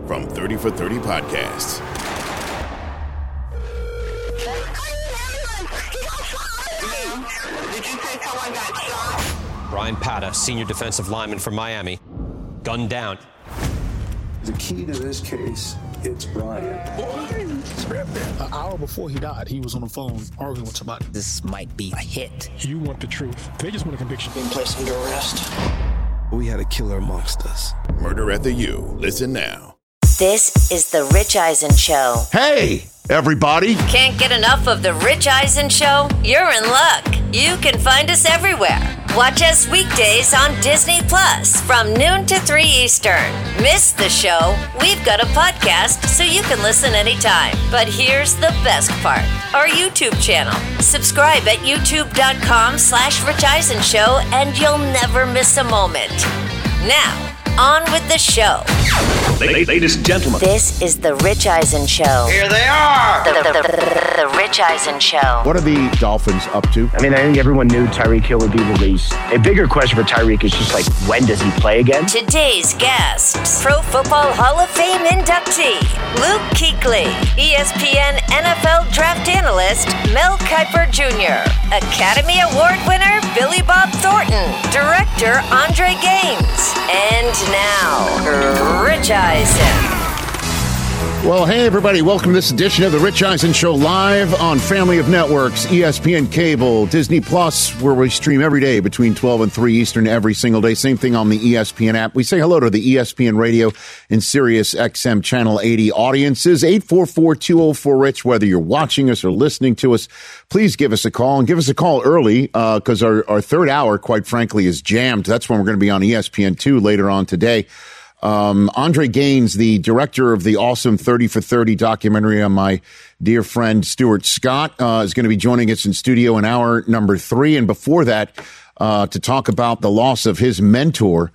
from 30 for 30 Podcasts. Did you say someone got shot? Brian Pata, senior defensive lineman from Miami, gunned down. The key to this case, it's Brian. An hour before he died, he was on the phone arguing with somebody. This might be a hit. You want the truth. They just want a conviction. Being placed under arrest. We had a killer amongst us. Murder at the U. Listen now. This is The Rich Eisen Show. Hey, everybody. Can't get enough of The Rich Eisen Show? You're in luck. You can find us everywhere. Watch us weekdays on Disney Plus from noon to 3 Eastern. Miss the show? We've got a podcast so you can listen anytime. But here's the best part. Our YouTube channel. Subscribe at youtube.com/Rich Eisen Show and you'll never miss a moment. Now, on with the show. Ladies and gentlemen. This is The Rich Eisen Show. Here they are. The Rich Eisen Show. What are the Dolphins up to? I mean, I think everyone knew Tyreek Hill would be released. A bigger question for Tyreek is just like, when does he play again? Today's guests, Pro Football Hall of Fame inductee, Luke Kuechly, ESPN NFL draft analyst, Mel Kiper Jr., Academy Award winner, Billy Bob Thornton, director, Andre Gaines, and now, Rich Eisen. Well, hey, everybody. Welcome to this edition of The Rich Eisen Show live on Family of Networks, ESPN Cable, Disney Plus, where we stream every day between 12 and 3 Eastern every single day. Same thing on the ESPN app. We say hello to the ESPN Radio and Sirius XM Channel 80 audiences. 844-204-RICH, whether you're watching us or listening to us, please give us a call, and give us a call early because our third hour, quite frankly, is jammed. That's when we're going to be on ESPN2 later on today. Andre Gaines, the director of the awesome 30 for 30 documentary on my dear friend Stuart Scott, is going to be joining us in studio in hour number 3. And before that, to talk about the loss of his mentor,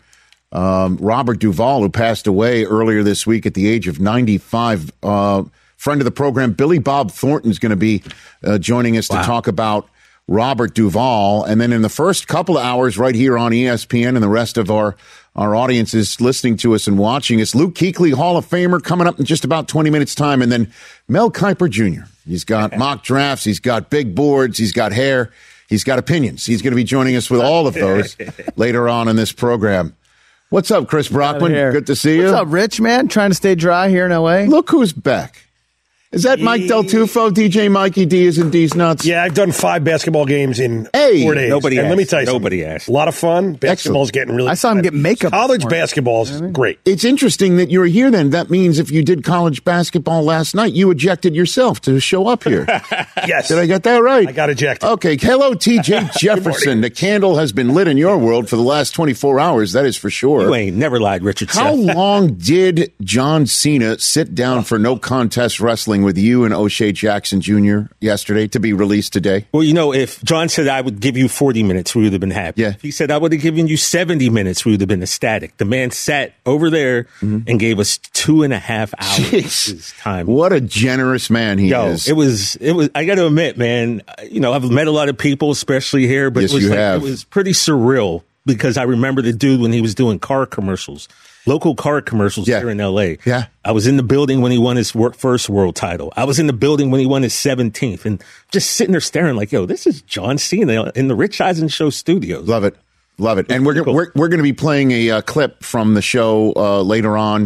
Robert Duvall, who passed away earlier this week at the age of 95. Friend of the program, Billy Bob Thornton, is going to be joining us to talk about Robert Duvall. And then in the first couple of hours right here on ESPN and the rest of our audience is listening to us and watching us, Luke Kuechly, Hall of Famer, coming up in just about 20 minutes time. And then Mel Kiper Jr. He's got mock drafts. He's got big boards. He's got hair. He's got opinions. He's going to be joining us with all of those later on in this program. What's up, Chris Brockman? Good to see you. What's up, Rich, man? Trying to stay dry here in L.A.? Look who's back. Is that Mike Del Tufo, DJ Mikey D's and D's Nuts? Yeah, I've done 5 basketball games in 4 days. Nobody asked. Let me tell you Nobody something. asked. A lot of fun. Basketball's getting really I saw him get makeup. College basketball is great. It's interesting that you're here then. That means if you did college basketball last night, you ejected yourself to show up here. Yes. Did I get that right? I got ejected. Okay. Hello, TJ Jefferson. The candle has been lit in your world for the last 24 hours. That is for sure. You ain't never lied, Richard. How long did John Cena sit down for No Contest Wrestling with you and O'Shea Jackson Jr. yesterday to be released today? Well, you know, if John said I would give you 40 minutes, we would have been happy. Yeah. If he said I would have given you 70 minutes, we would have been ecstatic. The man sat over there and gave us 2.5 hours of his time. What a generous man he is. It was, I got to admit, man, you know, I've met a lot of people, especially here, but Yes, it was pretty surreal because I remember the dude when he was doing car commercials. Local car commercials here in L.A. Yeah. I was in the building when he won his first world title. I was in the building when he won his 17th. And just sitting there staring like, yo, this is John Cena in the Rich Eisen Show studios. Love it. Love it. And we're going to be playing a clip from the show later on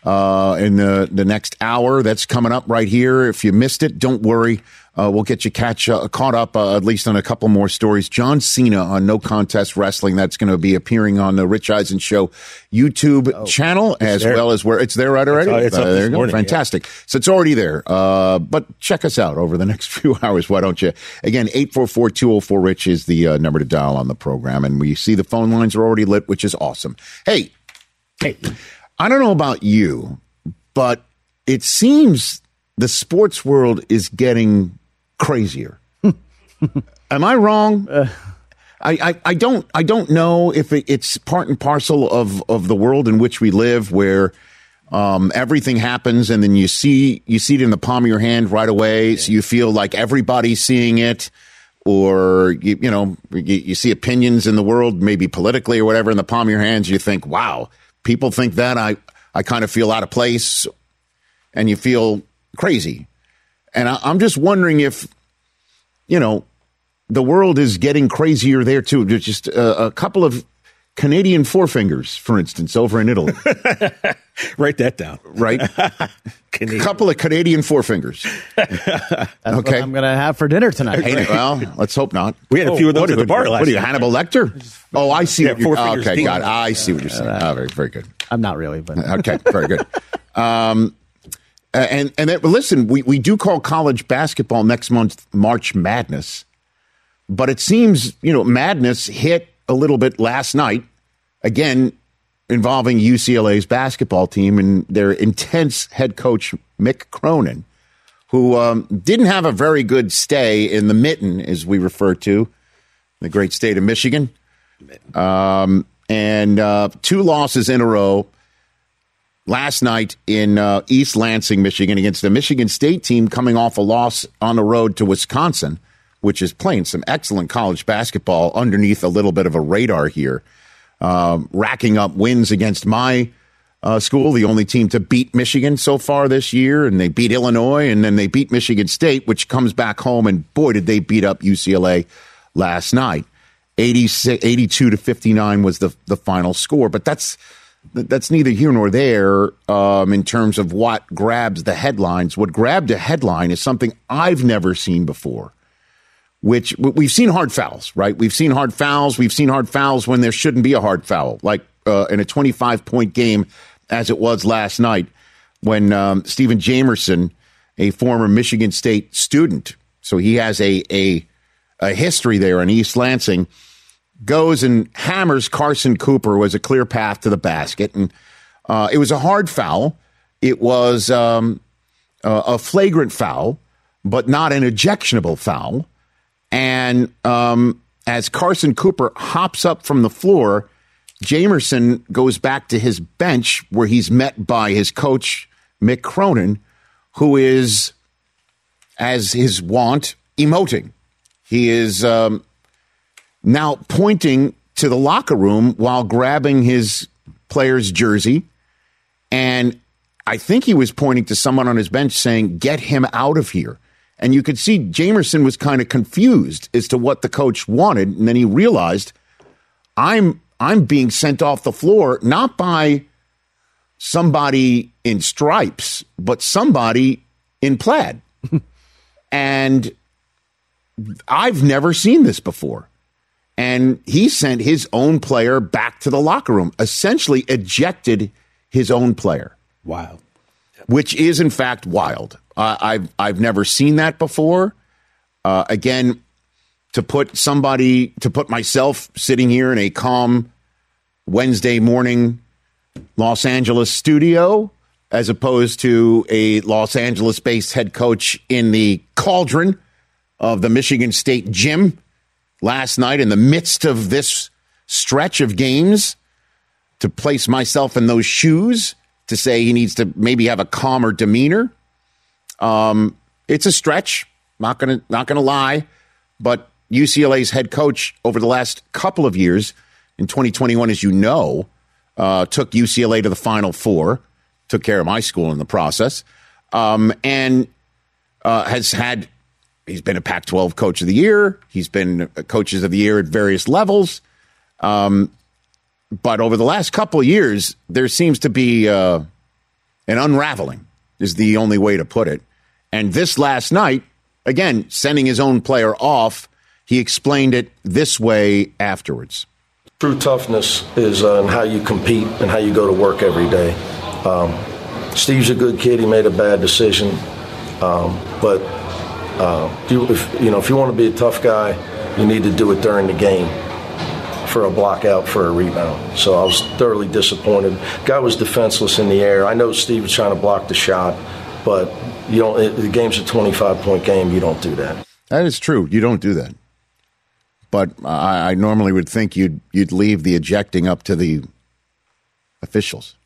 in the next hour. That's coming up right here. If you missed it, don't worry. We'll get you caught up at least on a couple more stories. John Cena on No Contest Wrestling. That's going to be appearing on the Rich Eisen Show YouTube channel as well as where it's there right already. It's up there you go. Morning, Fantastic. So it's already there. But check us out over the next few hours. Why don't you? Again, 844-204-RICH is the number to dial on the program. And we see the phone lines are already lit, which is awesome. Hey, I don't know about you, but it seems the sports world is getting crazier. Am I wrong? I don't know if it's part and parcel of the world in which we live, where everything happens and then you see it in the palm of your hand right away. Yeah. So you feel like everybody's seeing it, or you see opinions in the world, maybe politically or whatever, in the palm of your hands. You think, wow, people think that. I kind of feel out of place, and you feel crazy. And I'm just wondering if, the world is getting crazier there, too. There's just a couple of Canadian forefingers, for instance, over in Italy. Write that down. Right? A couple of Canadian forefingers. That's what I'm going to have for dinner tonight. Hey, well, let's hope not. We had a few of those at the bar last night. What are you, Hannibal Lecter? Oh, I see. Yeah, okay, got it. I see what you're saying. Very, very good. I'm not really, but okay, very good. And then, listen, we do call college basketball next month March Madness, but it seems madness hit a little bit last night, again involving UCLA's basketball team and their intense head coach Mick Cronin, who didn't have a very good stay in the Mitten, as we refer to, the great state of Michigan, and 2 losses in a row. Last night in East Lansing, Michigan, against the Michigan State team coming off a loss on the road to Wisconsin, which is playing some excellent college basketball underneath a little bit of a radar here, racking up wins against my school, the only team to beat Michigan so far this year, and they beat Illinois, and then they beat Michigan State, which comes back home, and boy, did they beat up UCLA last night. 82-59 was the final score, but that's neither here nor there in terms of what grabs the headlines. What grabbed a headline is something I've never seen before, which we've seen hard fouls, right? We've seen hard fouls. We've seen hard fouls when there shouldn't be a hard foul, like in a 25-point game as it was last night when Stephen Jamerson, a former Michigan State student, so he has a history there in East Lansing, goes and hammers Carson Cooper, who has a clear path to the basket. And it was a hard foul. It was a flagrant foul, but not an ejectionable foul. And as Carson Cooper hops up from the floor, Jamerson goes back to his bench where he's met by his coach, Mick Cronin, who is, as his wont, emoting. He is now pointing to the locker room while grabbing his player's jersey. And I think he was pointing to someone on his bench saying, "Get him out of here." And you could see Jamerson was kind of confused as to what the coach wanted. And then he realized, I'm being sent off the floor, not by somebody in stripes, but somebody in plaid. And I've never seen this before. And he sent his own player back to the locker room, essentially ejected his own player. Wild. Which is, in fact, wild. I've never seen that before. Again, to put myself sitting here in a calm Wednesday morning Los Angeles studio, as opposed to a Los Angeles-based head coach in the cauldron of the Michigan State gym last night in the midst of this stretch of games, to place myself in those shoes, to say he needs to maybe have a calmer demeanor. It's a stretch, not gonna lie, but UCLA's head coach over the last couple of years, in 2021, as you know, took UCLA to the Final Four, took care of my school in the process, and he's been a Pac-12 Coach of the Year. He's been Coaches of the Year at various levels. But over the last couple of years, there seems to be an unraveling, is the only way to put it. And this last night, again, sending his own player off, he explained it this way afterwards. True toughness is in how you compete and how you go to work every day. Steve's a good kid. He made a bad decision. But if you want to be a tough guy, you need to do it during the game, for a block out, for a rebound. So I was thoroughly disappointed. Guy was defenseless in the air. I know Steve was trying to block the shot, but the game's a 25-point game. You don't do that. That is true. You don't do that. But I normally would think you'd leave the ejecting up to the officials.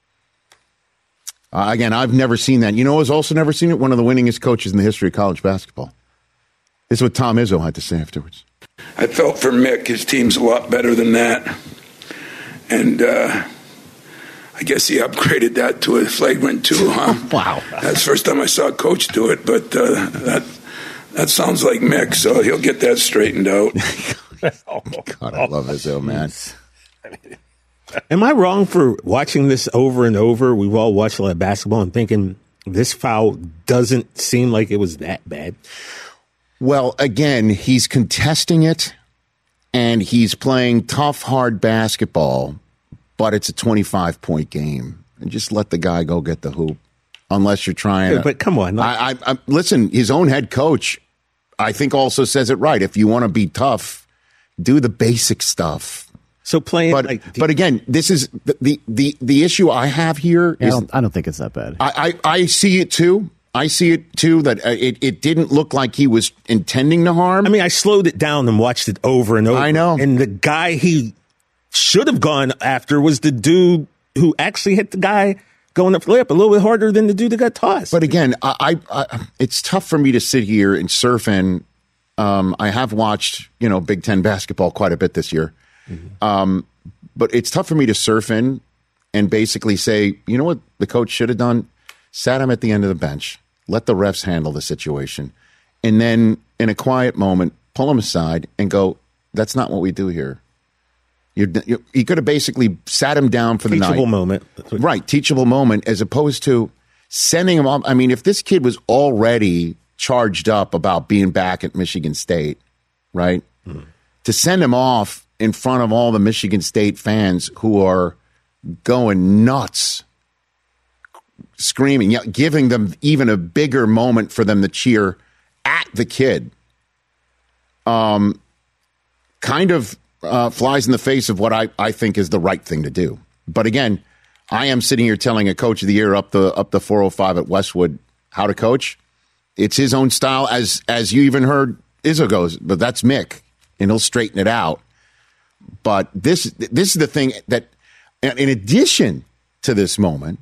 Again, I've never seen that. You know who's also never seen it? One of the winningest coaches in the history of college basketball. This is what Tom Izzo had to say afterwards. I felt for Mick, his team's a lot better than that. And I guess he upgraded that to a flagrant 2, huh? Wow. That's the first time I saw a coach do it, but that sounds like Mick, so he'll get that straightened out. God, I love Izzo, man. Am I wrong for watching this over and over? We've all watched a lot of basketball and thinking this foul doesn't seem like it was that bad. Well, again, he's contesting it, and he's playing tough, hard basketball, but it's a 25-point game. And just let the guy go get the hoop, unless you're trying to. But come on. I listen, his own head coach, I think, also says it right. If you want to be tough, do the basic stuff. So playing, but again, this is the issue I have here. Yeah, I don't think it's that bad. I see it too. I see it too, that it didn't look like he was intending to harm. I mean, I slowed it down and watched it over and over. I know. And the guy he should have gone after was the dude who actually hit the guy going up the layup a little bit harder than the dude that got tossed. But again, I it's tough for me to sit here and surf in. I have watched, Big Ten basketball quite a bit this year. Mm-hmm. But it's tough for me to surf in and basically say, you know what the coach should have done? Sat him at the end of the bench. Let the refs handle the situation. And then in a quiet moment, pull him aside and go, that's not what we do here. You could have basically sat him down for the night. Teachable moment. Right, teachable moment, as opposed to sending him off. I mean, if this kid was already charged up about being back at Michigan State, right, to send him off in front of all the Michigan State fans who are going nuts, screaming, giving them even a bigger moment for them to cheer at the kid, kind of flies in the face of what I think is the right thing to do. But again, I am sitting here telling a coach of the year up the 405 at Westwood how to coach. It's his own style, as you even heard Izzo goes, but that's Mick, and he'll straighten it out. But this is the thing that, in addition to this moment,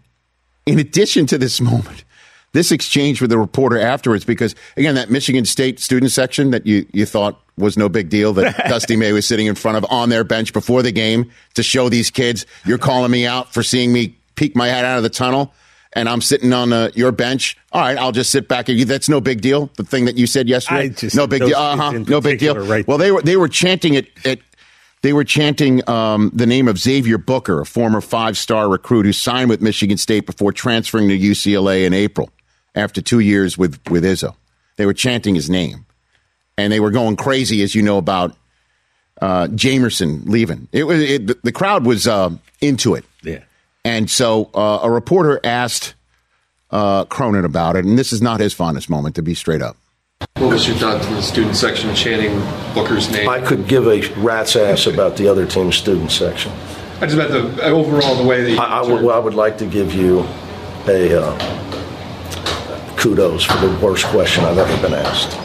this exchange with the reporter afterwards, because, again, that Michigan State student section that you thought was no big deal, that Dusty May was sitting in front of on their bench before the game to show these kids, you're calling me out for seeing me peek my head out of the tunnel, and I'm sitting on your bench. All right, I'll just sit back. That's no big deal. The thing that you said yesterday, no big deal. No big deal. Right. Well, they were chanting it. They were chanting the name of Xavier Booker, a former 5-star recruit who signed with Michigan State before transferring to UCLA in April after 2 years with Izzo. They were chanting his name. And they were going crazy, as you know, about Jamerson leaving. The crowd was into it. Yeah. And so a reporter asked Cronin about it, and this is not his fondest moment, to be straight up. What was your thought to the student section chanting Booker's name? I could give a rat's ass about the other team's student section. I just meant the overall the way that you I would like to give you a kudos for the worst question I've ever been asked.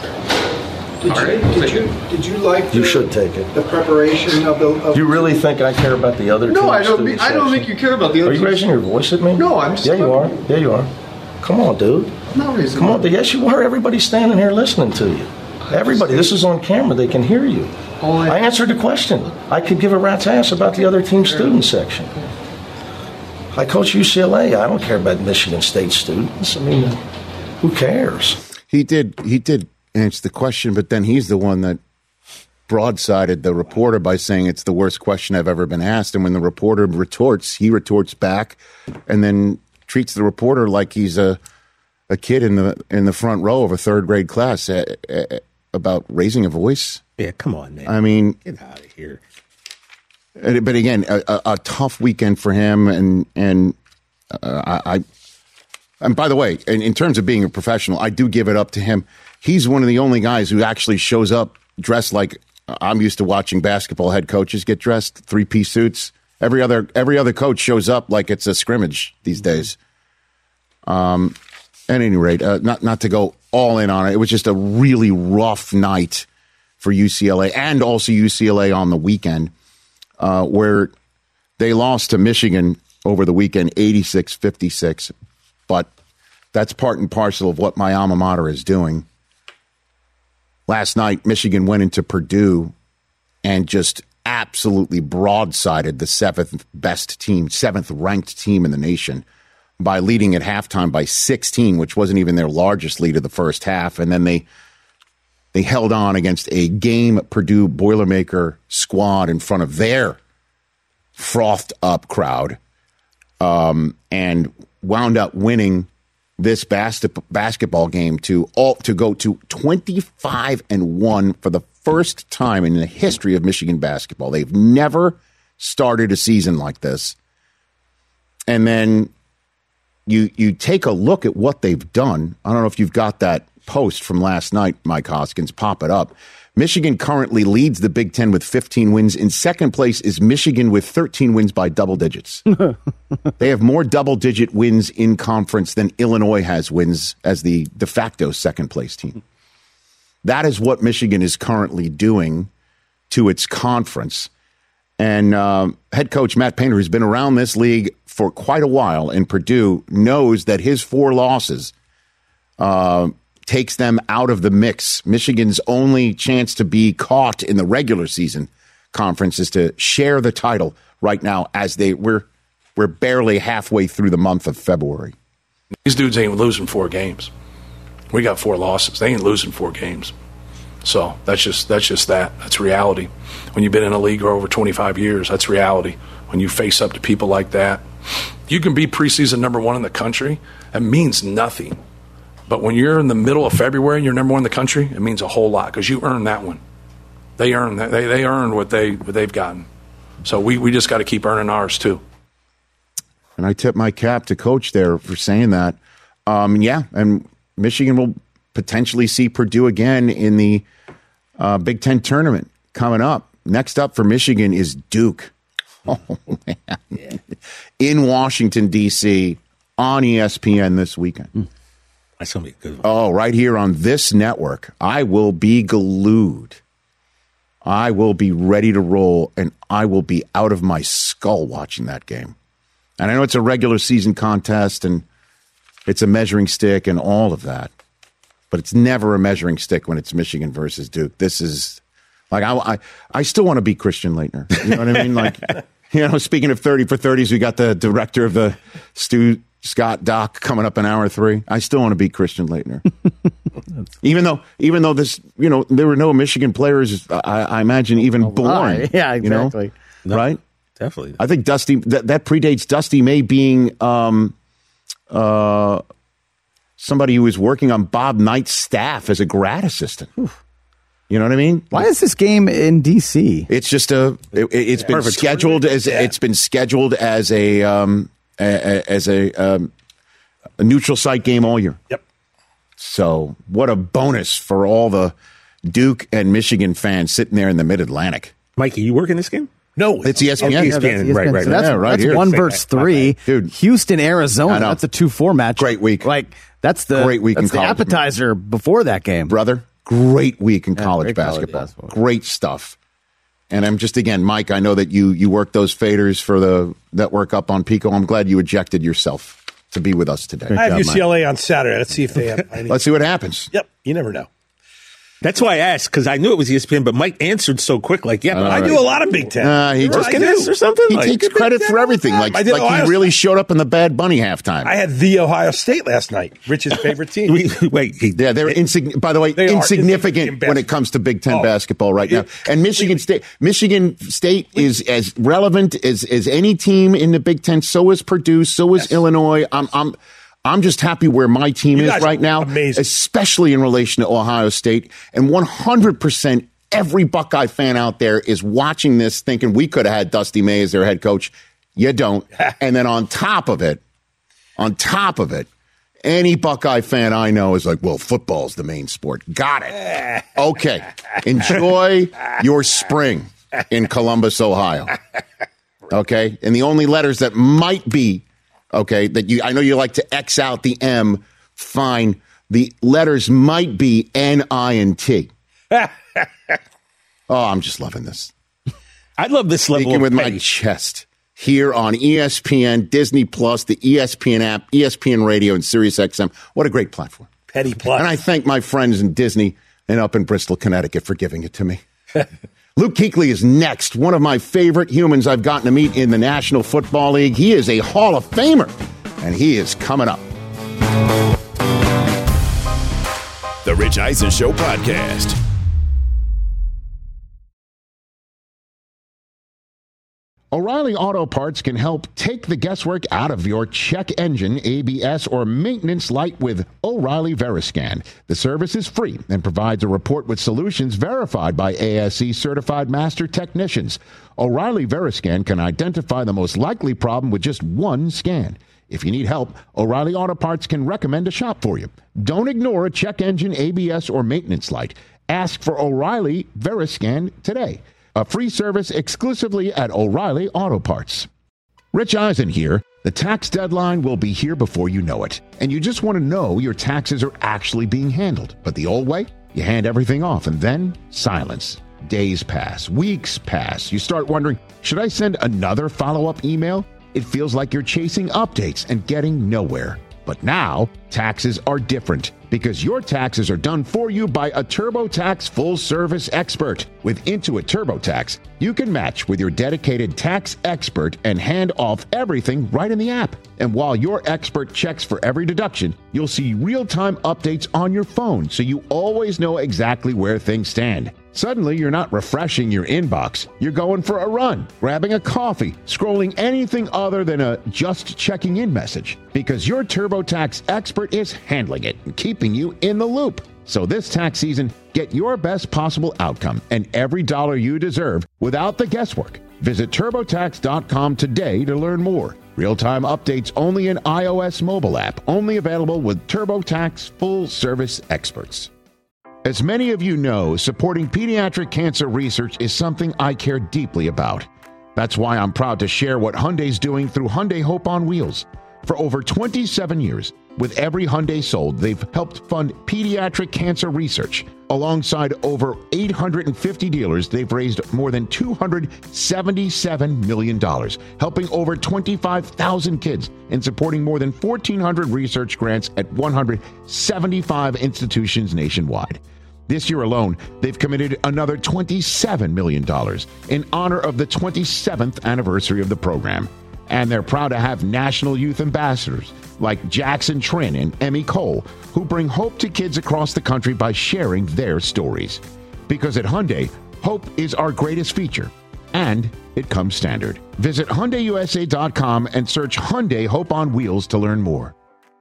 Did you like? You should take it. The preparation of the. You really think I care about the other team's No, I don't. student I don't section? think you care about the other. Are you raising your voice at me? No, I'm just. Yeah, you are. Yeah, you are. Come on, dude. Not raising. Come on. Yes, you are. Everybody's standing here listening to you. Everybody. This is on camera. They can hear you. I answered the question. I could give a rat's ass about the other team's student section. I coach UCLA. I don't care about Michigan State students. I mean, who cares? He did answer the question, but then he's the one that broadsided the reporter by saying it's the worst question I've ever been asked. And when the reporter retorts, he retorts back and then treats the reporter like he's a kid in the front row of a third grade class about raising a voice. Yeah, come on, man. I mean, get out of here. But again, a tough weekend for him, and by the way, in terms of being a professional, I do give it up to him. He's one of the only guys who actually shows up dressed like I'm used to watching basketball head coaches get dressed, 3-piece suits. Every other coach shows up like it's a scrimmage these days. At any rate, not to go all in on it, it was just a really rough night for UCLA, and also UCLA on the weekend, where they lost to Michigan over the weekend, 86-56. But that's part and parcel of what my alma mater is doing. Last night, Michigan went into Purdue and just absolutely broadsided the seventh ranked team in the nation by leading at halftime by 16, which wasn't even their largest lead of the first half. And then they held on against a game Purdue Boilermaker squad in front of their frothed up crowd, and wound up winning this basketball game to go to 25-1 for the first time in the history of Michigan basketball. They've never started a season like this. And then you take a look at what they've done. I don't know if you've got that post from last night, Mike Hoskins. Pop it up. Michigan currently leads the Big Ten with 15 wins. In second place is Michigan with 13 wins by double digits. They have more double-digit wins in conference than Illinois has wins as the de facto second-place team. That is what Michigan is currently doing to its conference. And head coach Matt Painter, who's been around this league for quite a while in Purdue, knows that his 4 losses takes them out of the mix. Michigan's only chance to be caught in the regular season conference is to share the title right now as we're barely halfway through the month of February. These dudes ain't losing 4 games. We got 4 losses. They ain't losing 4 games. So that's just that. That's reality. When you've been in a league for over 25 years, that's reality. When you face up to people like that, you can be preseason number 1 in the country. That means nothing. But when you're in the middle of February and you're number 1 in the country, it means a whole lot because you earned that one. They earned that. They earned what they've gotten. So we just got to keep earning ours too. And I tip my cap to Coach there for saying that. And Michigan will potentially see Purdue again in the Big Ten tournament coming up. Next up for Michigan is Duke. Oh, man. Yeah. In Washington, D.C. on ESPN this weekend. That's going to be a good one. Oh, right here on this network. I will be glued. I will be ready to roll, and I will be out of my skull watching that game. And I know it's a regular season contest, and it's a measuring stick and all of that. But it's never a measuring stick when it's Michigan versus Duke. This is, like, I still want to be Christian Laettner. You know what I mean? Like, speaking of 30 for 30s, we got the director of the Scott Doc coming up in hour 3. I still want to beat Christian Laettner. even though this, there were no Michigan players, I imagine, even born. Yeah, exactly. No, right? Definitely. I think Dusty, that predates Dusty May being somebody who was working on Bob Knight's staff as a grad assistant. You know what I mean? Why is this game in D.C.? It's just it's been scheduled as a neutral site game all year. Yep. So what a bonus for all the Duke and Michigan fans sitting there in the Mid-Atlantic. Mikey, you working this game? No, it's ESPN. ESPN. Right. So that's here. 1 versus 3. Dude. Houston, Arizona. That's a 2-4 match. Great week. Like that's the great week in college. The appetizer before that game, brother. Great week in college basketball. Great stuff. And I'm just, again, Mike, I know that you work those faders for the network up on Pico. I'm glad you ejected yourself to be with us today. I have UCLA on Saturday. Let's see if they have any. Let's see what happens. Yep. You never know. That's why I asked, because I knew it was ESPN, but Mike answered so quick, like, yeah, but I do a lot of Big Ten. He just this or something. He takes credit for everything. Like he really showed up in the Bad Bunny halftime. I had the Ohio State last night, Rich's favorite team. They're by the way, insignificant when it comes to Big Ten basketball right now. And Michigan State is as relevant as any team in the Big Ten. So is Purdue. So is Illinois. I'm just happy where my team is right now, especially in relation to Ohio State. And 100% every Buckeye fan out there is watching this thinking we could have had Dusty May as their head coach. You don't. And then on top of it, any Buckeye fan I know is like, well, football's the main sport. Got it. Okay. Enjoy your spring in Columbus, Ohio. Okay? And the only letters that might be okay, I know you like to X out the M. Fine. The letters might be N, I, and T. Oh, I'm just loving this. I love this level. Speaking with my chest here on ESPN, Disney Plus, the ESPN app, ESPN Radio, and SiriusXM. What a great platform. Petty Plus. And I thank my friends in Disney and up in Bristol, Connecticut for giving it to me. Luke Kuechly is next, one of my favorite humans I've gotten to meet in the National Football League. He is a Hall of Famer, and he is coming up. The Rich Eisen Show podcast. O'Reilly Auto Parts can help take the guesswork out of your check engine, ABS, or maintenance light with O'Reilly Veriscan. The service is free and provides a report with solutions verified by ASE certified master technicians. O'Reilly Veriscan can identify the most likely problem with just one scan. If you need help, O'Reilly Auto Parts can recommend a shop for you. Don't ignore a check engine, ABS, or maintenance light. Ask for O'Reilly Veriscan today. A free service exclusively at O'Reilly Auto Parts. Rich Eisen here. The tax deadline will be here before you know it. And you just want to know your taxes are actually being handled. But the old way? You hand everything off and then silence. Days pass. Weeks pass. You start wondering, should I send another follow-up email? It feels like you're chasing updates and getting nowhere. But now, taxes are different because your taxes are done for you by a TurboTax full-service expert. With Intuit TurboTax, you can match with your dedicated tax expert and hand off everything right in the app. And while your expert checks for every deduction, you'll see real-time updates on your phone so you always know exactly where things stand. Suddenly, you're not refreshing your inbox. You're going for a run, grabbing a coffee, scrolling anything other than a just checking in message. Because your TurboTax expert is handling it and keeping you in the loop. So this tax season, get your best possible outcome and every dollar you deserve without the guesswork. Visit TurboTax.com today to learn more. Real-time updates only in iOS mobile app. Only available with TurboTax full-service experts. As many of you know, supporting pediatric cancer research is something I care deeply about. That's why I'm proud to share what Hyundai's doing through Hyundai Hope on Wheels. For over 27 years, with every Hyundai sold, they've helped fund pediatric cancer research. Alongside over 850 dealers, they've raised more than $277 million, helping over 25,000 kids and supporting more than 1,400 research grants at 175 institutions nationwide. This year alone, they've committed another $27 million in honor of the 27th anniversary of the program. And they're proud to have national youth ambassadors like Jackson Trin and Emmy Cole, who bring hope to kids across the country by sharing their stories. Because at Hyundai, hope is our greatest feature, and it comes standard. Visit HyundaiUSA.com and search Hyundai Hope on Wheels to learn more.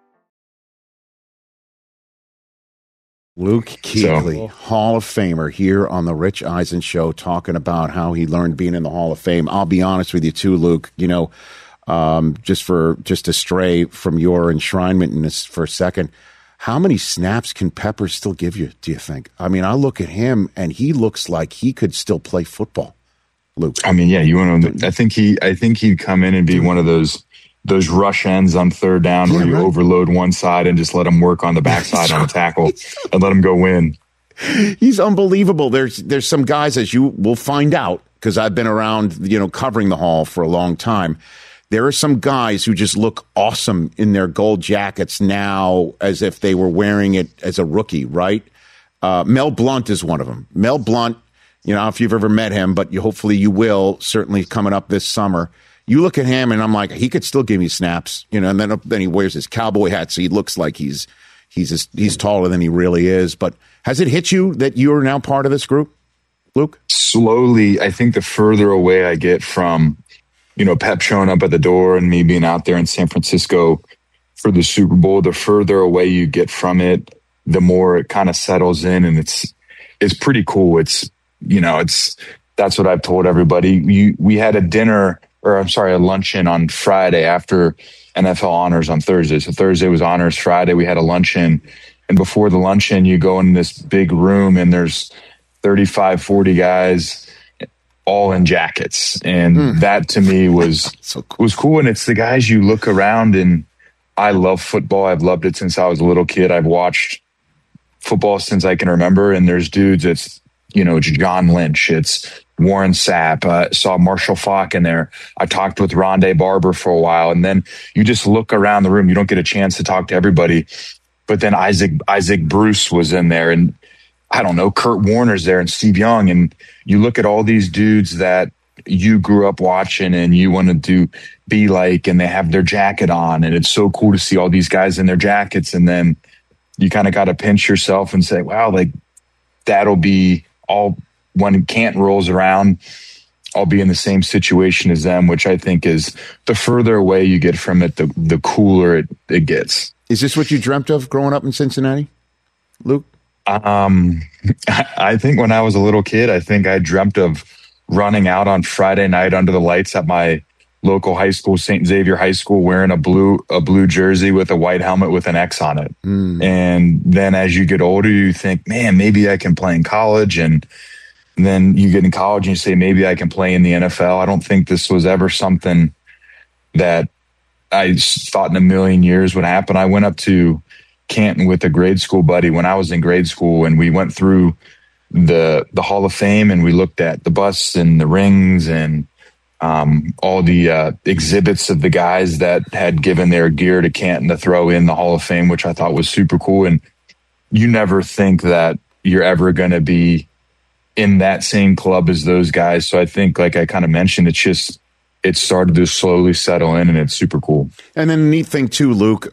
Luke Kuechly, Hall of Famer, here on the Rich Eisen Show, talking about how he learned being in the Hall of Fame. I'll be honest with you too, Luke. You know, just to stray from your enshrinement in this for a second, how many snaps can Pepper still give you, do you think? I mean, I look at him and he looks like he could still play football, Luke. I mean, yeah, you want to, I think he'd come in and be one of those rush ends on third down where you overload one side and just let him work on the backside on a tackle and let him go win. He's unbelievable. There's some guys, as you will find out, because I've been around, covering the Hall for a long time. There are some guys who just look awesome in their gold jackets now as if they were wearing it as a rookie, right? Mel Blount is one of them. Mel Blount, if you've ever met him, but hopefully you will, certainly coming up this summer. You look at him and I'm like, he could still give me snaps, and then he wears his cowboy hat, so he looks like he's taller than he really is. But has it hit you that you are now part of this group, Luke? Slowly, I think the further away I get from, Pep showing up at the door and me being out there in San Francisco for the Super Bowl, the further away you get from it, the more it kind of settles in, and it's pretty cool. It's that's what I've told everybody. We had a luncheon on Friday after NFL honors on Thursday. So Thursday was honors. Friday we had a luncheon, and before the luncheon you go in this big room and there's 35, 40 guys all in jackets. And that to me was cool. And it's the guys you look around, and I love football. I've loved it since I was a little kid. I've watched football since I can remember. And there's dudes, it's John Lynch, it's Warren Sapp, saw Marshall Faulk in there. I talked with Rondé Barber for a while, and then you just look around the room. You don't get a chance to talk to everybody, but then Isaac Bruce was in there, and I don't know, Kurt Warner's there and Steve Young. And you look at all these dudes that you grew up watching and you wanted to be like, and they have their jacket on. And it's so cool to see all these guys in their jackets. And then you kind of got to pinch yourself and say, wow, like that'll be all when Canton rolls around. I'll be in the same situation as them, which I think is the further away you get from it, the cooler it gets. Is this what you dreamt of growing up in Cincinnati, Luke? I think when I was a little kid, I think I dreamt of running out on Friday night under the lights at my local high school, St. Xavier High School, wearing a blue jersey with a white helmet with an X on it. And then as you get older, you think, man, maybe I can play in college. And then you get in college and you say, maybe I can play in the NFL. I don't think this was ever something that I thought in a million years would happen. I went up to Canton with a grade school buddy when I was in grade school, and we went through the Hall of Fame and we looked at the busts and the rings and all the exhibits of the guys that had given their gear to Canton to throw in the Hall of Fame, which I thought was super cool. And you never think that you're ever going to be in that same club as those guys. So I think, like I kind of mentioned, it started to slowly settle in, and it's super cool. And then the neat thing too, Luke,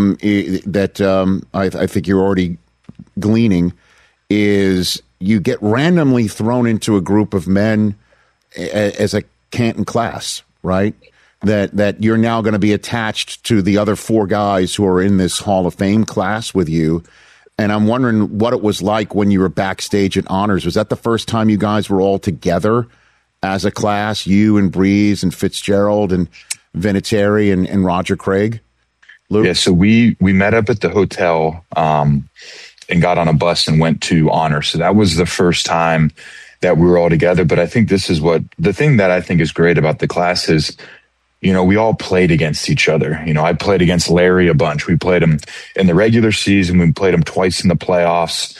that I think you're already gleaning is you get randomly thrown into a group of men as a Canton class, right? That you're now going to be attached to the other four guys who are in this Hall of Fame class with you. And I'm wondering what it was like when you were backstage at Honors. Was that the first time you guys were all together as a class, you and Breeze and Fitzgerald and Vinatieri and Roger Craig? Luke? Yeah, so we met up at the hotel and got on a bus and went to Honors. So that was the first time that we were all together. But I think this is the thing that I think is great about the class is, we all played against each other. I played against Larry a bunch. We played him in the regular season. We played him twice in the playoffs.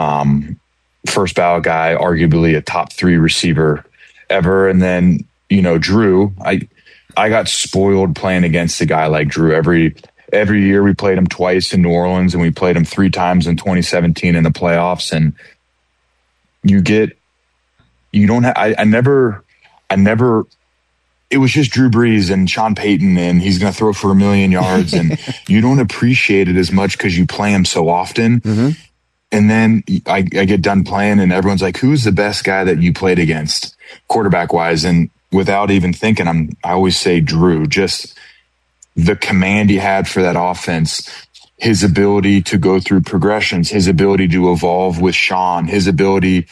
First ballot guy, arguably a top 3 receiver ever. And then, Drew, I got spoiled playing against a guy like Drew. Every year we played him twice in New Orleans, and we played him 3 times in 2017 in the playoffs. And I never, it was just Drew Brees and Sean Payton, and he's going to throw for 1 million yards. And you don't appreciate it as much because you play him so often. Mm-hmm. And then I get done playing, and everyone's like, who's the best guy that you played against quarterback wise? And without even thinking, I always say Drew. Just the command he had for that offense, his ability to go through progressions, his ability to evolve with Sean, his ability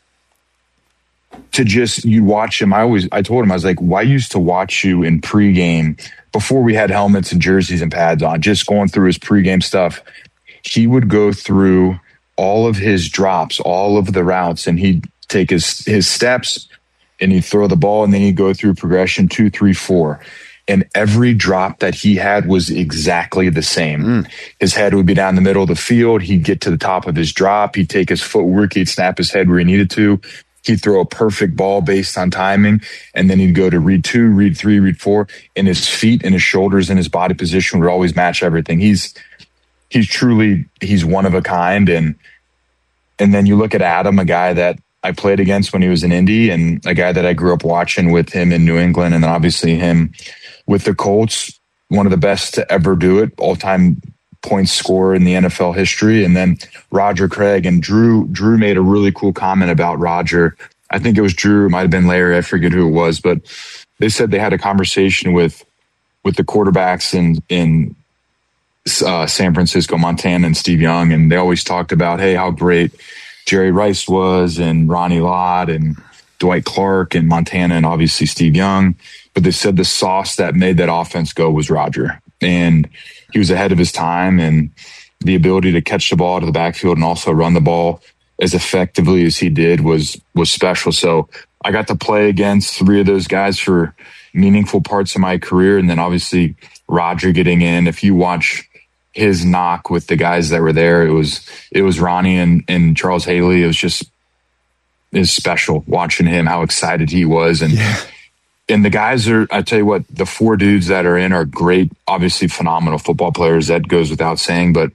to you watch him. I told him, I was like, well, I used to watch you in pregame before we had helmets and jerseys and pads on, just going through his pregame stuff. He would go through all of his drops, all of the routes, and he'd take his steps and he'd throw the ball, and then he'd go through progression 2, 3, 4. And every drop that he had was exactly the same. His head would be down the middle of the field. He'd get to the top of his drop. He'd take his footwork. He'd snap his head where he needed to. He'd throw a perfect ball based on timing. And then he'd go to read 2, read 3, read 4. And his feet and his shoulders and his body position would always match everything. He's one of a kind. And then you look at Adam, a guy that I played against when he was in Indy, and a guy that I grew up watching with him in New England. And then obviously him with the Colts, one of the best to ever do it, all-time points scorer in the NFL history. And then Roger Craig and Drew made a really cool comment about Roger. I think it was Drew, it might have been Larry, I forget who it was, but they said they had a conversation with the quarterbacks in San Francisco, Montana, and Steve Young, and they always talked about, hey, how great Jerry Rice was, and Ronnie Lott, and Dwight Clark, and Montana, and obviously Steve Young. But they said the sauce that made that offense go was Roger. And he was ahead of his time, and the ability to catch the ball out of the backfield and also run the ball as effectively as he did was special. So I got to play against 3 of those guys for meaningful parts of my career. And then obviously Roger getting in. If you watch his knock with the guys that were there, it was Ronnie and Charles Haley. It was special watching him, how excited he was. And And the guys I tell you what, the 4 dudes that are in are great, obviously phenomenal football players. That goes without saying. But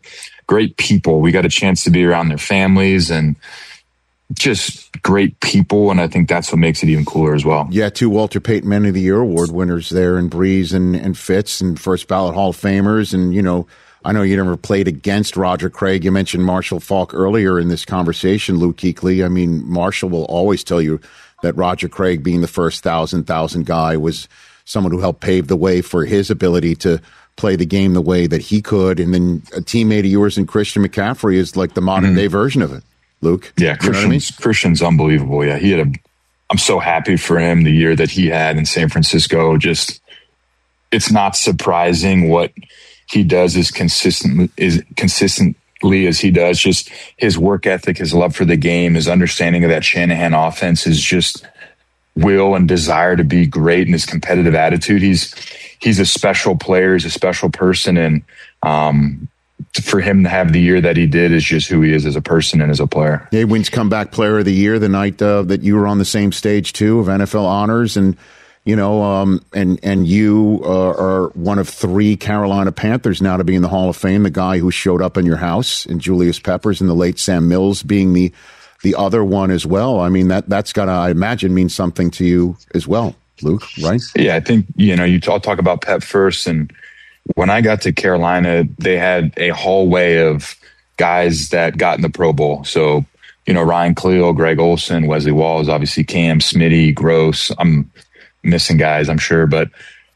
great people. We got a chance to be around their families and just great people, and I think that's what makes it even cooler as well. Yeah, 2 Walter Payton Men of the Year award winners there, and Breeze and Fitz, and first ballot Hall of Famers. And, I know you never played against Roger Craig. You mentioned Marshall Faulk earlier in this conversation, Luke Kuechly. I mean, Marshall will always tell you that Roger Craig, being the first 1,000 guy, was someone who helped pave the way for his ability to play the game the way that he could. And then a teammate of yours in Christian McCaffrey is like the modern day version of it. Luke? Yeah, Christian's unbelievable. Yeah, I'm so happy for him the year that he had in San Francisco. Just, it's not surprising what he does as consistently as he does. Just his work ethic, his love for the game, his understanding of that Shanahan offense, is just will and desire to be great, and his competitive attitude. He's a special player. He's a special person, and for him to have the year that he did is just who he is as a person and as a player. He wins Comeback Player of the Year the night that you were on the same stage too of NFL honors, and you are one of 3 Carolina Panthers now to be in the Hall of Fame. The guy who showed up in your house, and Julius Peppers, and the late Sam Mills being the other one as well. I mean, that's got to, I imagine, mean something to you as well, Luke, right? Yeah, I think, I'll talk about Pep first. And when I got to Carolina, they had a hallway of guys that got in the Pro Bowl. So, Ryan Cleo, Greg Olsen, Wesley Walls, obviously Cam, Smitty, Gross. I'm missing guys, I'm sure. But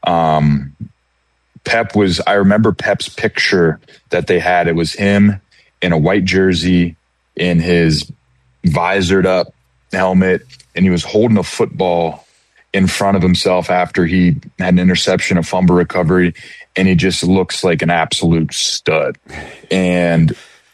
Pep I remember Pep's picture that they had. It was him in a white jersey, in his visored up helmet, and he was holding a football in front of himself after he had an interception, a fumble recovery, and he just looks like an absolute stud. And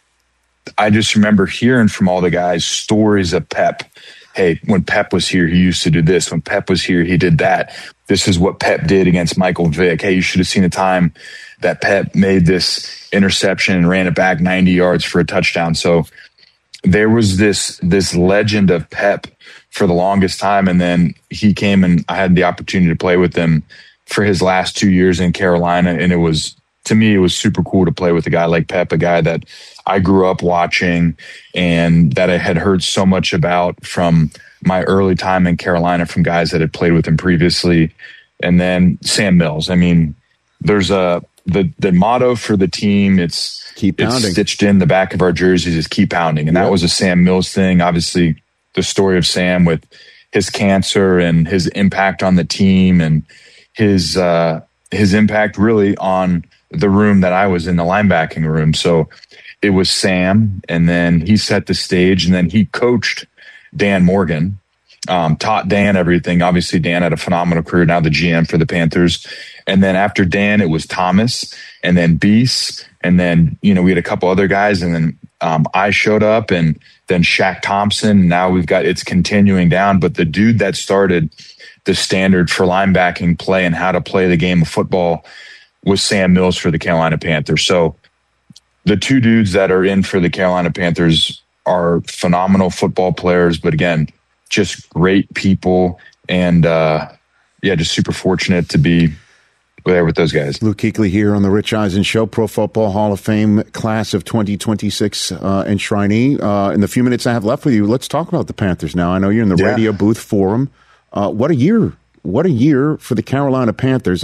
I just remember hearing from all the guys stories of Pep. Hey, when Pep was here, he used to do this. When Pep was here, he did that. This is what Pep did against Michael Vick. Hey, you should have seen the time that Pep made this interception and ran it back 90 yards for a touchdown. So there was this legend of Pep for the longest time. And then he came, and I had the opportunity to play with him for his last 2 years in Carolina. And it was super cool to play with a guy like Pep, a guy that I grew up watching and that I had heard so much about from my early time in Carolina from guys that had played with him previously. And then Sam Mills. I mean, there's the motto for the team. It's stitched in the back of our jerseys is keep pounding. And that was a Sam Mills thing. Obviously the story of Sam with his cancer and his impact on the team, and his impact really on the room that I was in, the linebacking room. So it was Sam, and then he set the stage, and then he coached Dan Morgan, taught Dan everything. Obviously Dan had a phenomenal career, now the GM for the Panthers. And then after Dan, it was Thomas, and then Beast, and then, we had a couple other guys, and then I showed up, and then Shaq Thompson. Now it's continuing down, but the dude that started the standard for linebacking play and how to play the game of football was Sam Mills for the Carolina Panthers. So the 2 dudes that are in for the Carolina Panthers are phenomenal football players, but again, just great people, and just super fortunate to be there with those guys. Luke Kuechly here on the Rich Eisen Show, Pro Football Hall of Fame class of 2026 enshrinee. In the few minutes I have left with you, let's talk about the Panthers now. I know you're in the radio booth for them. What a year for the Carolina Panthers.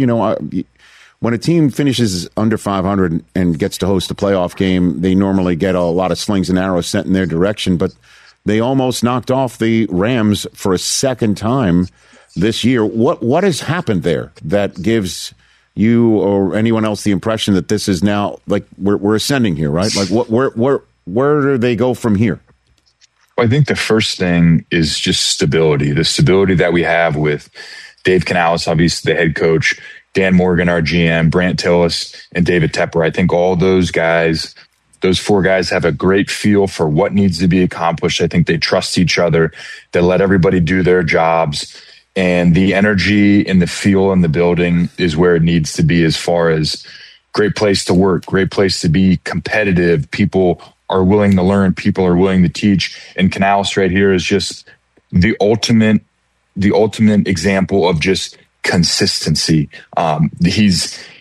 When a team finishes under 500 and gets to host a playoff game, they normally get a lot of slings and arrows sent in their direction, but they almost knocked off the Rams for a second time this year. What has happened there that gives you or anyone else the impression that this is now, like, we're ascending here, right? Like, where do they go from here? Well, I think the first thing is just stability. The stability that we have with Dave Canales, obviously the head coach, Dan Morgan, our GM, Brant Tillis, and David Tepper. I think all those guys, those 4 guys, have a great feel for what needs to be accomplished. I think they trust each other. They let everybody do their jobs. And the energy and the feel in the building is where it needs to be, as far as great place to work, great place to be competitive. People are willing to learn. People are willing to teach. And Canales right here is just the ultimate example of just consistency.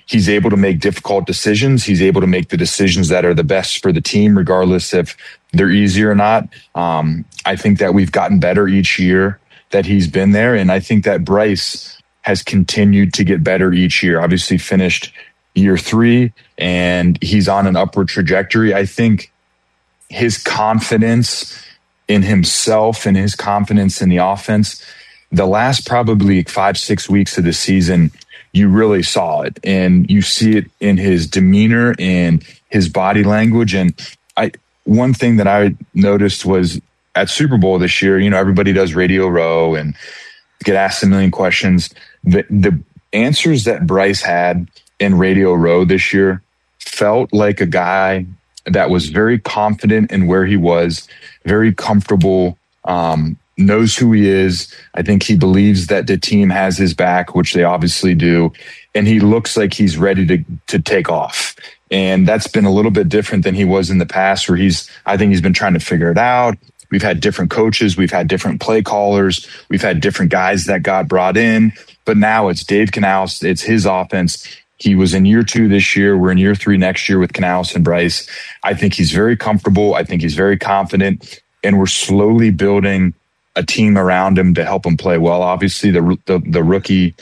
he's able to make difficult decisions. He's able to make the decisions that are the best for the team, regardless if they're easy or not. I think that we've gotten better each year that he's been there. And I think that Bryce has continued to get better each year. Obviously finished year 3 and he's on an upward trajectory. I think his confidence in himself and his confidence in the offense, the last probably 5-6 weeks of the season, you really saw it, and you see it in his demeanor and his body language. And one thing that I noticed was at Super Bowl this year, everybody does Radio Row and get asked a million questions. The answers that Bryce had in Radio Row this year felt like a guy that was very confident in where he was, very comfortable, knows who he is. I think he believes that the team has his back, which they obviously do. And he looks like he's ready to take off. And that's been a little bit different than he was in the past, where I think he's been trying to figure it out. We've had different coaches. We've had different play callers. We've had different guys that got brought in. But now it's Dave Canales. It's his offense. He was in year 2 this year. We're in year 3 next year with Canales and Bryce. I think he's very comfortable. I think he's very confident. And we're slowly building a team around him to help him play well. Obviously, the rookie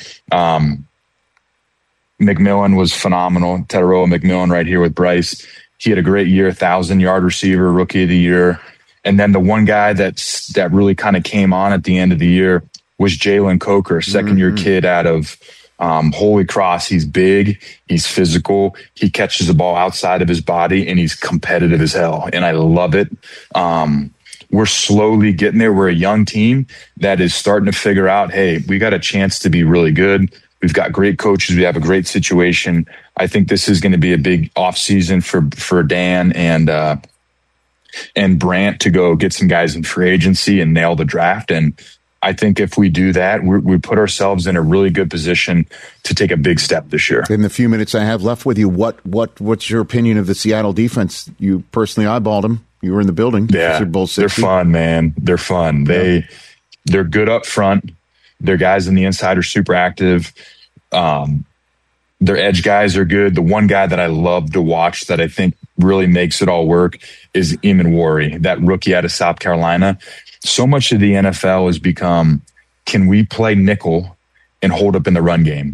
McMillan was phenomenal. Teteroa McMillan right here with Bryce. He had a great year, 1,000-yard receiver, rookie of the year. And then the one guy that really kind of came on at the end of the year was Jalen Coker, second-year kid out of Holy Cross. He's big, he's physical, he catches the ball outside of his body, and he's competitive as hell. And I love it. We're slowly getting there. We're a young team that is starting to figure out, hey, we got a chance to be really good. We've got great coaches. We have a great situation. I think this is going to be a big offseason for Dan and Brant to go get some guys in free agency and nail the draft. And I think if we do that, we put ourselves in a really good position to take a big step this year. In the few minutes I have left with you, what's your opinion of the Seattle defense? You personally eyeballed them. You were in the building. Yeah, they're fun, man. They're fun. Yeah. They're good up front. Their guys in the inside are super active. Their edge guys are good. The one guy that I love to watch that I think really makes it all work is Eamon Warry, that rookie out of South Carolina. So much of the NFL has become, can we play nickel and hold up in the run game?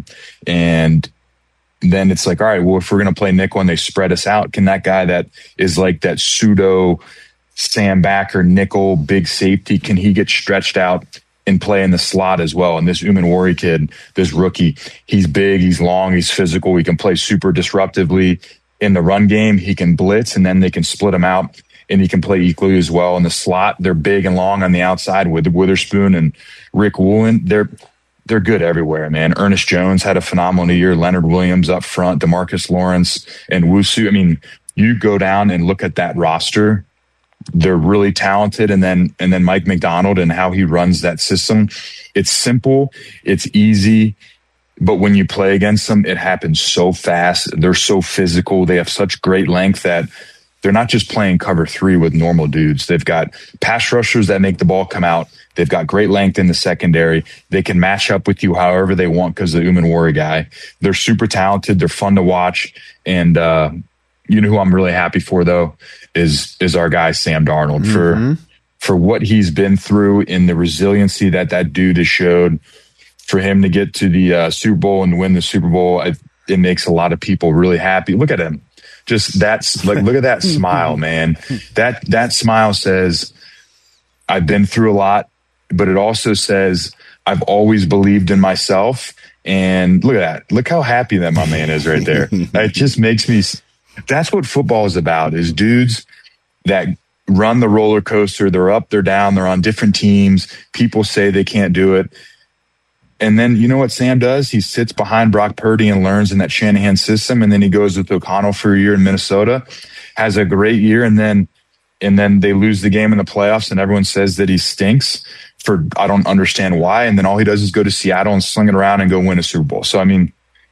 And then it's like, all right, well, if we're going to play nickel and they spread us out, can that guy that is like that pseudo Sam Backer nickel big safety, can he get stretched out and play in the slot as well? And this Eamon Warry kid, this rookie, he's big, he's long, he's physical. He can play super disruptively in the run game. He can blitz, and then they can split him out, and he can play equally as well in the slot. They're big and long on the outside with Witherspoon and Rick Woolen. They're good everywhere, man. Ernest Jones had a phenomenal year. Leonard Williams up front, DeMarcus Lawrence and Wusu. I mean, you go down and look at that roster. They're really talented. And then Mike McDonald and how he runs that system. It's simple. It's easy. But when you play against them, it happens so fast. They're so physical. They have such great length that they're not just playing cover 3 with normal dudes. They've got pass rushers that make the ball come out. They've got great length in the secondary. They can match up with you however they want because of the Eamon Warry guy. They're super talented. They're fun to watch. And you know who I'm really happy for, though, is our guy Sam Darnold for what he's been through and the resiliency that dude has showed. For him to get to the Super Bowl and win the Super Bowl, it makes a lot of people really happy. Look at him. Just that's like, look at that smile, man. That smile says, I've been through a lot, but it also says, I've always believed in myself. And look at that. Look how happy that my man is right there. It just makes me, that's what football is about, is dudes that run the roller coaster. They're up, they're down, they're on different teams. People say they can't do it. And then you know what Sam does? He sits behind Brock Purdy and learns in that Shanahan system. And then he goes with O'Connell for a year in Minnesota, has a great year. And then they lose the game in the playoffs and everyone says that he stinks I don't understand why. And then all he does is go to Seattle and sling it around and go win a Super Bowl. So, I mean,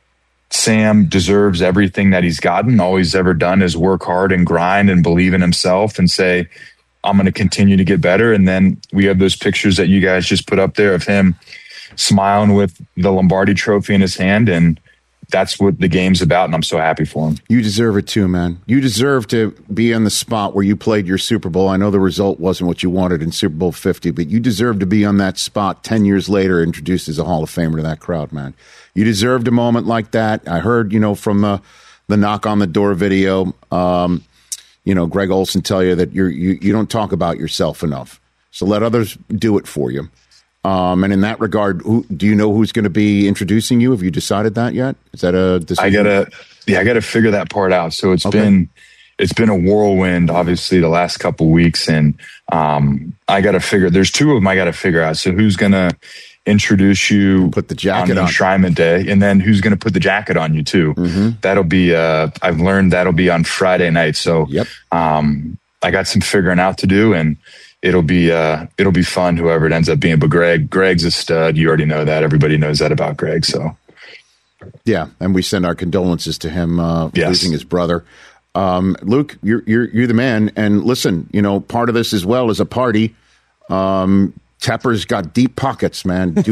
Sam deserves everything that he's gotten. All he's ever done is work hard and grind and believe in himself and say, I'm going to continue to get better. And then we have those pictures that you guys just put up there of him smiling with the Lombardi trophy in his hand. And that's what the game's about, and I'm so happy for him. You deserve it too, man. You deserve to be on the spot where you played your Super Bowl. I know the result wasn't what you wanted in Super Bowl 50, but you deserve to be on that spot 10 years later, introduced as a Hall of Famer to that crowd, man. You deserved a moment like that. I heard, from the knock on the door video, Greg Olsen tell you that you don't talk about yourself enough. So let others do it for you. And in that regard, do you know who's going to be introducing you? Have you decided that yet? Is that a decision? I gotta figure that part out. So it's been a whirlwind, obviously, the last couple weeks, and I gotta figure. There's two of them I gotta figure out. So who's gonna introduce you? Put the jacket on enshrinement day, and then who's gonna put the jacket on you too? Mm-hmm. That'll be. I've learned that'll be on Friday night. So I got some figuring out to do, and it'll be fun, whoever it ends up being. But Greg's a stud. You already know that. Everybody knows that about Greg. So, yeah, and we send our condolences to him losing his brother. Luke, you're the man. And listen, part of this as well is a party. Tepper's got deep pockets, man. Do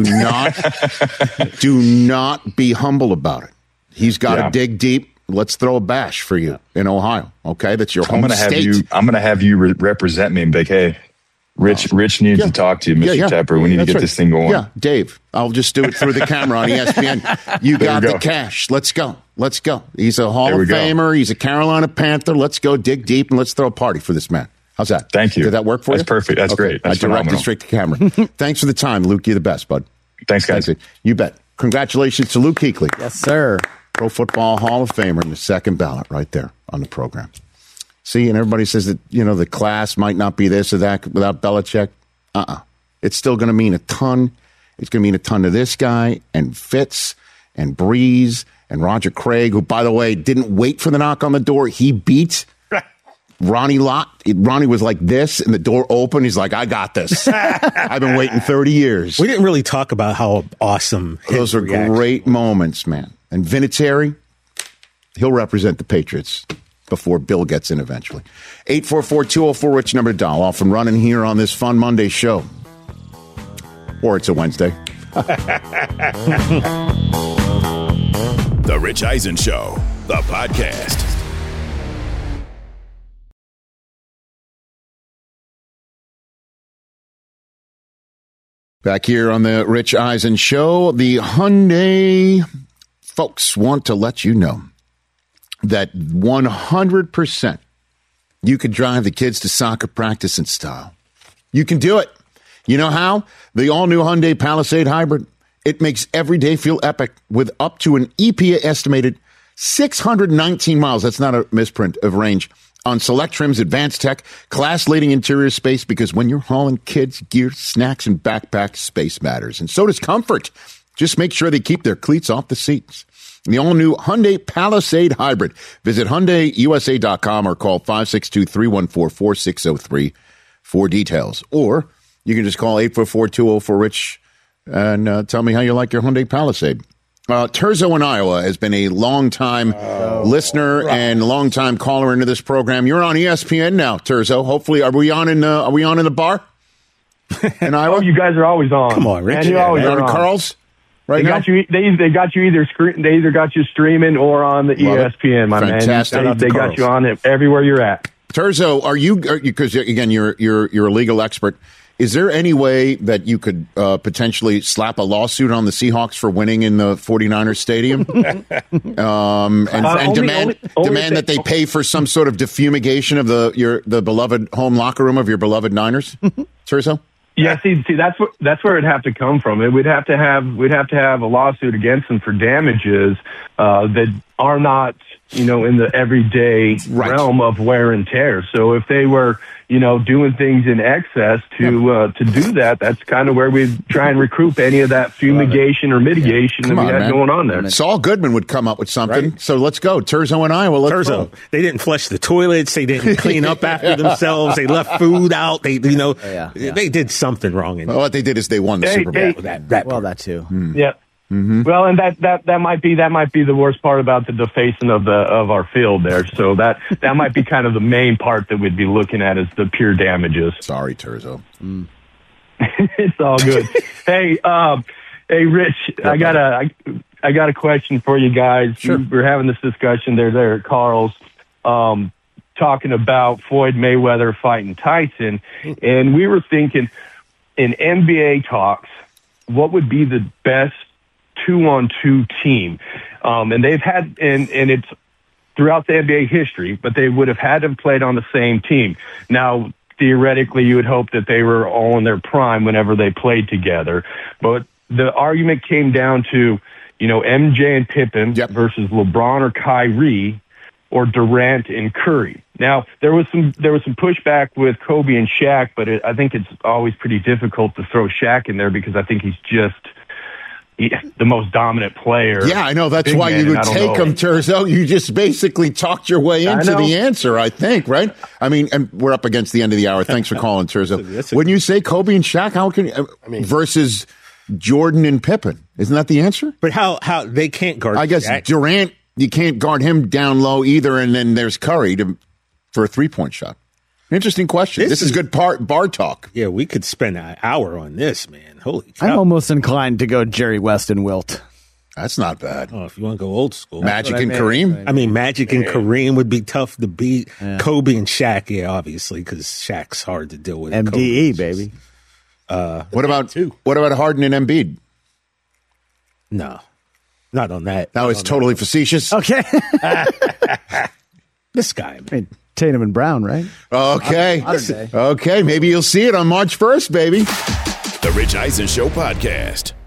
not be humble about it. He's got to dig deep. Let's throw a bash for you in Ohio. Okay, that's your home state. I'm going to have you represent me and be like, hey, Rich needs to talk to you, Mr. Tepper. We need to get this thing going. Yeah, Dave, I'll just do it through the camera on ESPN. You got the cash. Let's go. He's a Hall of Famer. He's a Carolina Panther. Let's go dig deep and let's throw a party for this man. How's that? Thank you. Did that work for you? That's perfect. That's great. That's I directed straight to camera. Thanks for the time, Luke. You're the best, bud. Thanks, guys. You bet. Congratulations to Luke Kuechly. Yes, sir. Pro Football Hall of Famer in the second ballot right there on the program. See, and everybody says that, the class might not be this or that without Belichick. It's still going to mean a ton. It's going to mean a ton to this guy and Fitz and Breeze and Roger Craig, who, by the way, didn't wait for the knock on the door. He beat Ronnie Lott. Ronnie was like this, and the door opened. He's like, I got this. I've been waiting 30 years. We didn't really talk about how awesome those are great moments, man. And Vinatieri, he'll represent the Patriots before Bill gets in eventually. 844-204-RICH, number to dial. Off and running here on this fun Monday show. Or it's a Wednesday. The Rich Eisen Show, the podcast. Back here on the Rich Eisen Show, the Hyundai folks want to let you know that 100% you could drive the kids to soccer practice in style. You can do it. You know how? The all-new Hyundai Palisade Hybrid. It makes every day feel epic with up to an EPA estimated 619 miles. That's not a misprint of range. On select trims, advanced tech, class-leading interior space, because when you're hauling kids, gear, snacks, and backpacks, space matters. And so does comfort. Just make sure they keep their cleats off the seats. The all-new Hyundai Palisade Hybrid. Visit HyundaiUSA.com or call 562-314-4603 for details. Or you can just call 844-204-RICH and tell me how you like your Hyundai Palisade. Terzo in Iowa has been a long-time listener and long-time caller into this program. You're on ESPN now, Terzo. Hopefully, are we on in the bar in Iowa? Oh, you guys are always on. Come on, Rich. Man, you're always on Carl's. Right they now? got you. They got you either streaming or on the ESPN, my Fantastic. man. They got you on it everywhere you're at. Terzo, are you? Because again, you're a legal expert. Is there any way that you could potentially slap a lawsuit on the Seahawks for winning in the 49ers stadium and demand that they pay for some sort of defumigation of the beloved home locker room of your beloved Niners, Terzo? Yeah, see, that's where it'd have to come from. We'd have to have a lawsuit against them for damages that are not, in the everyday realm of wear and tear. So if they were, doing things in excess to do that, that's kind of where we'd try and recoup any of that fumigation or mitigation that we had going on there. Saul Goodman would come up with something. Right. So let's go. Terzo in Iowa. Terzo. They didn't flush the toilets. They didn't clean up after themselves. They left food out. They did something wrong. What they did is they won the Super Bowl. That too. Yeah. Mm-hmm. Well, and that might be the worst part about the defacing of our field there. So that might be kind of the main part that we'd be looking at is the pure damages. Sorry, Terzo. It's all good. Hey, Rich, I I got a question for you guys. Sure. We were having this discussion there at Carl's, talking about Floyd Mayweather fighting Tyson, and we were thinking in NBA talks, what would be the best 2-on-2 team? And they've had, and it's throughout the NBA history, but they would have had them played on the same team. Now, theoretically, you would hope that they were all in their prime whenever they played together. But the argument came down to, MJ and Pippen versus LeBron or Kyrie, or Durant and Curry. Now, there was some pushback with Kobe and Shaq, but I think it's always pretty difficult to throw Shaq in there because I think he's just the most dominant player. Yeah, I know. That's why you would take him, Terzo. You just basically talked your way into the answer, I think, right? I mean, and we're up against the end of the hour. Thanks for calling, Terzo. Wouldn't you say Kobe and Shaq? How can versus Jordan and Pippen? Isn't that the answer? But how they can't guard I guess Shaq. Durant, you can't guard him down low either, and then there's Curry for a three-point shot. Interesting question. This is good bar talk. Yeah, we could spend an hour on this, man. Holy cow. I'm almost inclined to go Jerry West and Wilt. That's not bad. Oh, if you want to go old school. Magic and Kareem? I mean, Magic and Kareem would be tough to beat. Yeah. Kobe and Shaq, obviously, because Shaq's hard to deal with. MDE, baby. What about Harden and Embiid? No. Not on that. That was totally facetious. Okay. This guy, man. Tatum and Brown, right? Okay. Okay, maybe you'll see it on March 1st, baby. The Rich Eisen Show podcast.